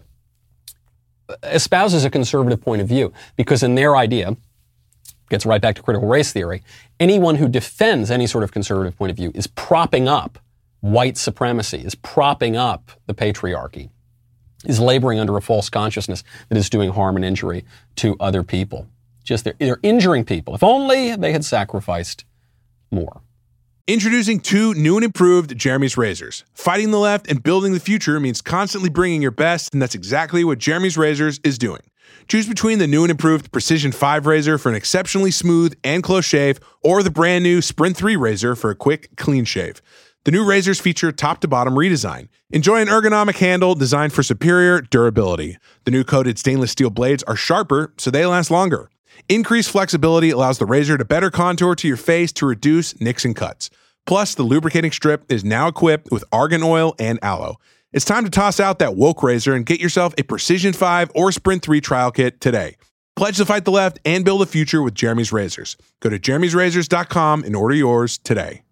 espouses a conservative point of view. Because in their idea, gets right back to critical race theory, anyone who defends any sort of conservative point of view is propping up white supremacy, is propping up the patriarchy, is laboring under a false consciousness that is doing harm and injury to other people. Just they're, they're injuring people. If only they had sacrificed more. Introducing two new and improved Jeremy's razors. Fighting the left and building the future means constantly bringing your best, and that's exactly what Jeremy's Razors is doing. Choose between the new and improved Precision five razor for an exceptionally smooth and close shave, or the brand new Sprint three razor for a quick, clean shave. The new razors feature top-to-bottom redesign. Enjoy an ergonomic handle designed for superior durability. The new coated stainless steel blades are sharper, so they last longer. Increased flexibility allows the razor to better contour to your face to reduce nicks and cuts. Plus, the lubricating strip is now equipped with argan oil and aloe. It's time to toss out that woke razor and get yourself a Precision five or Sprint three trial kit today. Pledge to fight the left and build a future with Jeremy's Razors. Go to jeremy's razors dot com and order yours today.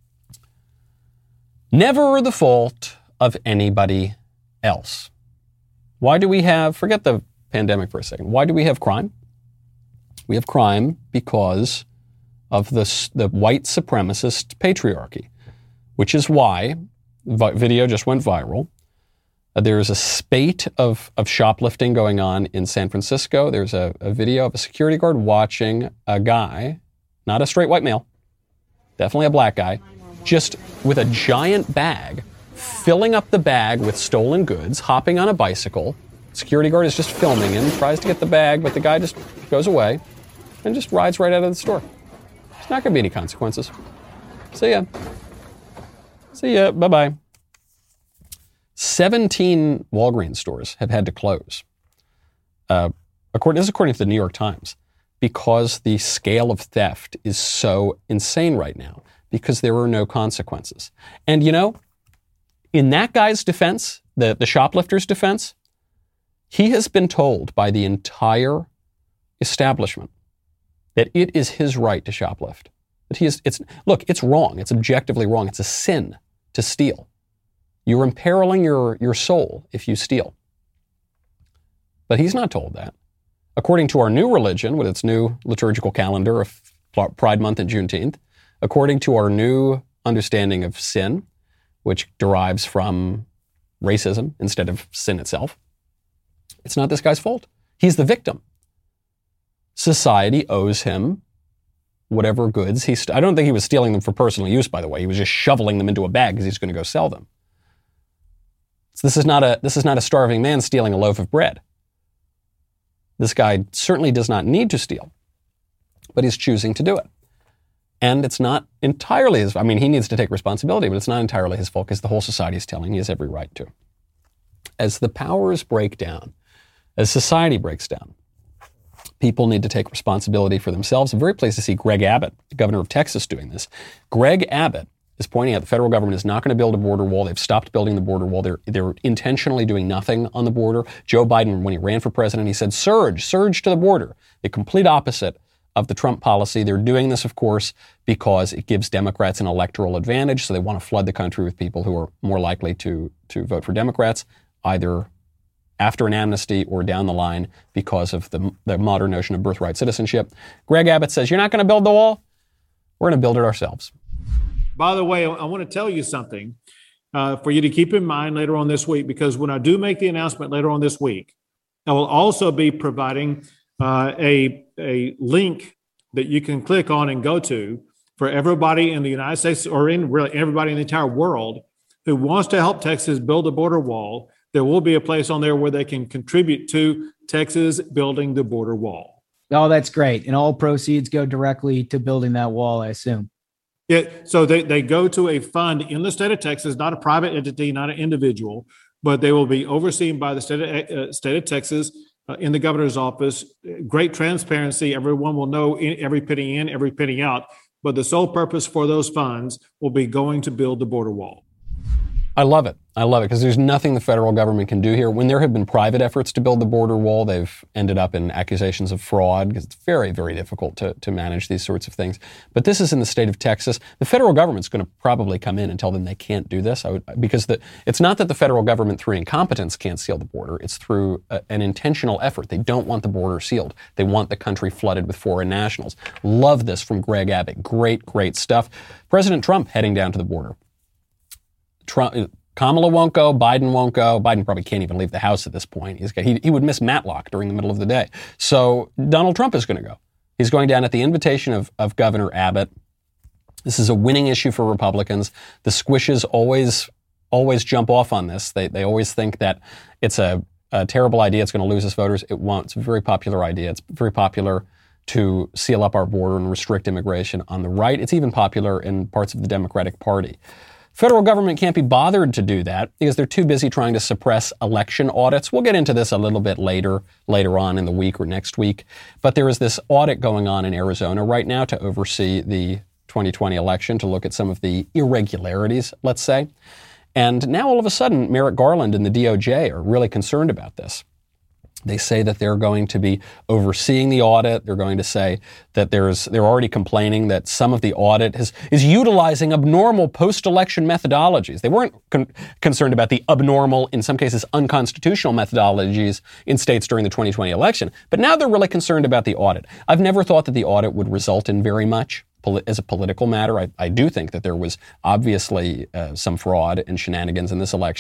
Never the fault of anybody else. Why do we have, forget the pandemic for a second, why do we have crime? We have crime because of the, the white supremacist patriarchy, which is why, video just went viral, Uh, there's a spate of, of shoplifting going on in San Francisco. There's a, a video of a security guard watching a guy, not a straight white male, definitely a black guy, just with a giant bag, filling up the bag with stolen goods, hopping on a bicycle. Security guard is just filming him, tries to get the bag, but the guy just goes away and just rides right out of the store. There's not going to be any consequences. See ya. See ya. Bye-bye. seventeen Walgreens stores have had to close. Uh, according, this is according to the New York Times, because the scale of theft is so insane right now, because there are no consequences. And, you know, in that guy's defense, the, the shoplifter's defense, he has been told by the entire establishment that it is his right to shoplift. That he is, it's, look, it's wrong. It's objectively wrong. It's a sin to steal. You're imperiling your, your soul if you steal. But he's not told that. According to our new religion, with its new liturgical calendar of Pride Month and Juneteenth, according to our new understanding of sin, which derives from racism instead of sin itself, it's not this guy's fault. He's the victim. Society owes him whatever goods he... St- I don't think he was stealing them for personal use, by the way. He was just shoveling them into a bag because he's going to go sell them. So this is not a this is not a starving man stealing a loaf of bread. This guy certainly does not need to steal, but he's choosing to do it. And it's not entirely his... I mean, he needs to take responsibility, but it's not entirely his fault because the whole society is telling he has every right to. As the powers break down, as society breaks down, people need to take responsibility for themselves. I'm very pleased to see Greg Abbott, the governor of Texas, doing this. Greg Abbott is pointing out the federal government is not going to build a border wall. They've stopped building the border wall. They're, they're intentionally doing nothing on the border. Joe Biden, when he ran for president, he said, surge, surge to the border. The complete opposite of the Trump policy. They're doing this, of course, because it gives Democrats an electoral advantage. So they want to flood the country with people who are more likely to, to vote for Democrats, either after an amnesty or down the line because of the, the modern notion of birthright citizenship. Greg Abbott says, you're not going to build the wall? We're going to build it ourselves. By the way, I want to tell you something uh, for you to keep in mind later on this week, because when I do make the announcement later on this week, I will also be providing uh, a, a link that you can click on and go to for everybody in the United States, or in really everybody in the entire world who wants to help Texas build a border wall. There will be a place on there where they can contribute to Texas building the border wall. Oh, that's great. And all proceeds go directly to building that wall, I assume. Yeah, so they, they go to a fund in the state of Texas, not a private entity, not an individual, but they will be overseen by the state of, uh, state of Texas uh, in the governor's office. Great transparency. Everyone will know in, every penny in, every penny out. But the sole purpose for those funds will be going to build the border wall. I love it. I love it because there's nothing the federal government can do here. When there have been private efforts to build the border wall, they've ended up in accusations of fraud because it's very, very difficult to, to manage these sorts of things. But this is in the state of Texas. The federal government's going to probably come in and tell them they can't do this. I would, because the, it's not that the federal government through incompetence can't seal the border. It's through a, an intentional effort. They don't want the border sealed. They want the country flooded with foreign nationals. Love this from Greg Abbott. Great, great stuff. President Trump heading down to the border. Trump, Kamala won't go. Biden won't go. Biden probably can't even leave the house at this point. He's got, he, he would miss Matlock during the middle of the day. So Donald Trump is going to go. He's going down at the invitation of, of Governor Abbott. This is a winning issue for Republicans. The squishes always always jump off on this. They they always think that it's a, a terrible idea. It's going to lose its voters. It won't. It's a very popular idea. It's very popular to seal up our border and restrict immigration on the right. It's even popular in parts of the Democratic Party. Federal government can't be bothered to do that because they're too busy trying to suppress election audits. We'll get into this a little bit later, later on in the week or next week. But there is this audit going on in Arizona right now to oversee the twenty twenty election, to look at some of the irregularities, let's say. And now all of a sudden, Merrick Garland and the D O J are really concerned about this. They say that they're going to be overseeing the audit. They're going to say that there's, they're already complaining that some of the audit has, is utilizing abnormal post-election methodologies. They weren't con- concerned about the abnormal, in some cases unconstitutional methodologies in states during the twenty twenty election. But now they're really concerned about the audit. I've never thought that the audit would result in very much. As a political matter, I, I do think that there was obviously uh, some fraud and shenanigans in this election,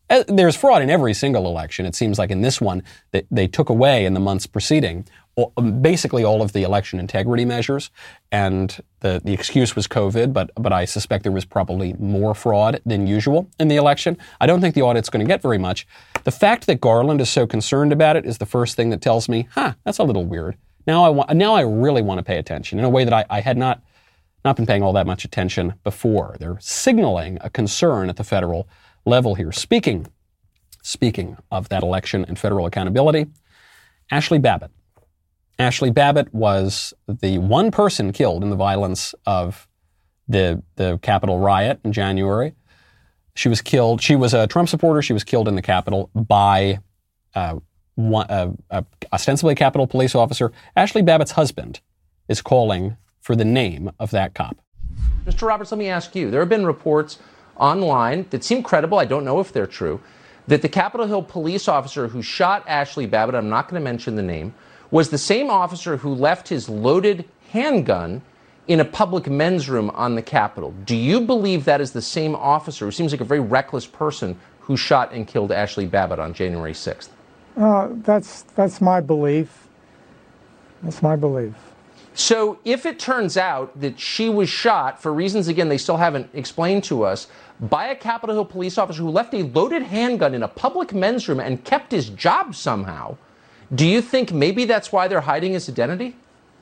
Uh, there's fraud in every single election. It seems like in this one, they, they took away in the months preceding basically all of the election integrity measures, and the, the excuse was COVID, but but I suspect there was probably more fraud than usual in the election. I don't think the audit's going to get very much. The fact that Garland is so concerned about it is the first thing that tells me, huh, that's a little weird. Now I want, now I really want to pay attention in a way that I, I had not not been paying all that much attention before. They're signaling a concern at the federal level here. Speaking, speaking of that election and federal accountability, Ashley Babbitt. Ashley Babbitt was the one person killed in the violence of the the Capitol riot in January. She was killed. She was a Trump supporter. She was killed in the Capitol by uh, one, uh, uh, ostensibly a Capitol police officer. Ashley Babbitt's husband is calling for the name of that cop. Mister Roberts, let me ask you. There have been reports online that seem credible. I don't know if they're true. That the Capitol Hill police officer who shot Ashley Babbitt, I'm not going to mention the name, was the same officer who left his loaded handgun in a public men's room on the Capitol. Do you believe that is the same officer, who seems like a very reckless person, who shot and killed Ashley Babbitt on January sixth? Uh, that's, that's my belief. That's my belief. So if it turns out that she was shot, for reasons, again, they still haven't explained to us, by a Capitol Hill police officer who left a loaded handgun in a public men's room and kept his job somehow, do you think maybe that's why they're hiding his identity?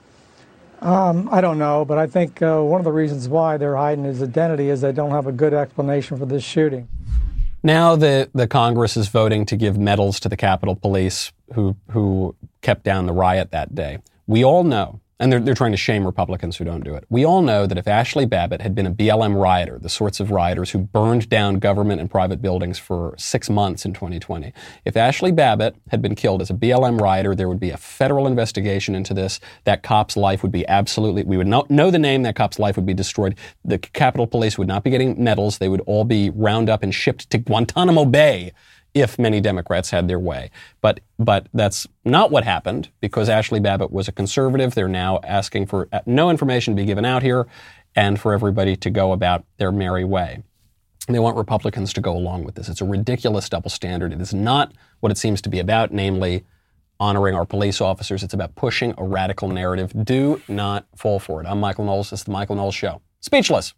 Um, I don't know, but I think uh, one of the reasons why they're hiding his identity is they don't have a good explanation for this shooting. Now the, the Congress is voting to give medals to the Capitol Police who who kept down the riot that day. We all know, and they're, they're trying to shame Republicans who don't do it. We all know that if Ashley Babbitt had been a B L M rioter, the sorts of rioters who burned down government and private buildings for six months in twenty twenty, if Ashley Babbitt had been killed as a B L M rioter, there would be a federal investigation into this. That cop's life would be absolutely, we would not know the name, that cop's life would be destroyed. The Capitol Police would not be getting medals. They would all be round up and shipped to Guantanamo Bay if many Democrats had their way. But but that's not what happened, because Ashley Babbitt was a conservative. They're now asking for no information to be given out here and for everybody to go about their merry way. And they want Republicans to go along with this. It's a ridiculous double standard. It is not what it seems to be about, namely honoring our police officers. It's about pushing a radical narrative. Do not fall for it. I'm Michael Knowles. This is The Michael Knowles Show. Speechless.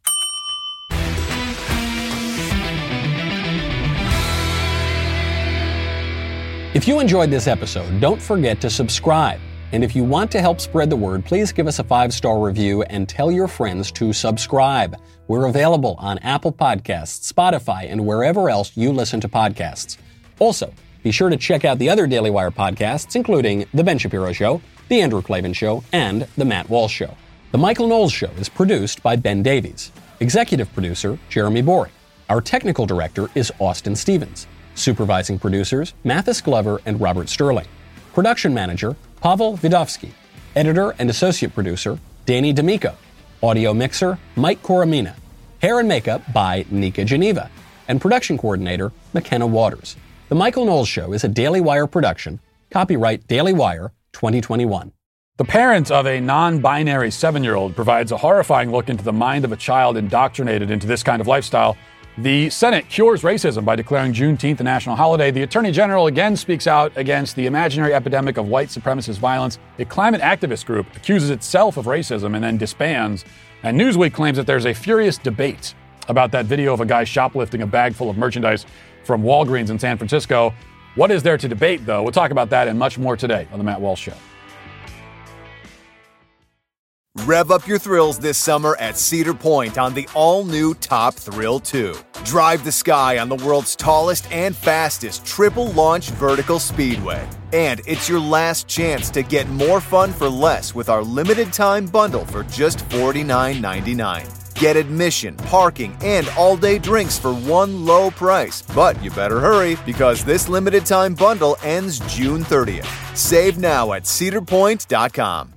If you enjoyed this episode, don't forget to subscribe. And if you want to help spread the word, please give us a five-star review and tell your friends to subscribe. We're available on Apple Podcasts, Spotify, and wherever else you listen to podcasts. Also, be sure to check out the other Daily Wire podcasts, including The Ben Shapiro Show, The Andrew Klavan Show, and The Matt Walsh Show. The Michael Knowles Show is produced by Ben Davies. Executive producer, Jeremy Boring. Our technical director is Austin Stevens. Supervising producers, Mathis Glover and Robert Sterling. Production manager, Pavel Vidovsky. Editor and associate producer, Danny D'Amico. Audio mixer, Mike Coromina. Hair and makeup by Nika Geneva. And production coordinator, McKenna Waters. The Michael Knowles Show is a Daily Wire production. Copyright Daily Wire twenty twenty-one. The parent of a non-binary seven-year-old provides a horrifying look into the mind of a child indoctrinated into this kind of lifestyle. The Senate cures racism by declaring Juneteenth a national holiday. The Attorney General again speaks out against the imaginary epidemic of white supremacist violence. A climate activist group accuses itself of racism and then disbands. And Newsweek claims that there's a furious debate about that video of a guy shoplifting a bag full of merchandise from Walgreens in San Francisco. What is there to debate, though? We'll talk about that and much more today on The Matt Walsh Show. Rev up your thrills this summer at Cedar Point on the all-new Top Thrill two. Drive the sky on the world's tallest and fastest triple-launch vertical speedway. And it's your last chance to get more fun for less with our limited-time bundle for just forty-nine ninety-nine. Get admission, parking, and all-day drinks for one low price. But you better hurry, because this limited-time bundle ends June thirtieth. Save now at cedar point dot com.